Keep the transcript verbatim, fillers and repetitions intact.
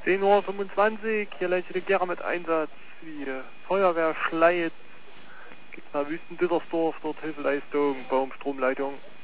zehn Uhr fünfundzwanzig, hier leite die Gera mit Einsatz, wie Feuerwehr Schleiz, Gegner Wüsten Dittersdorf, dort Hilfeleistung, Baumstromleitung.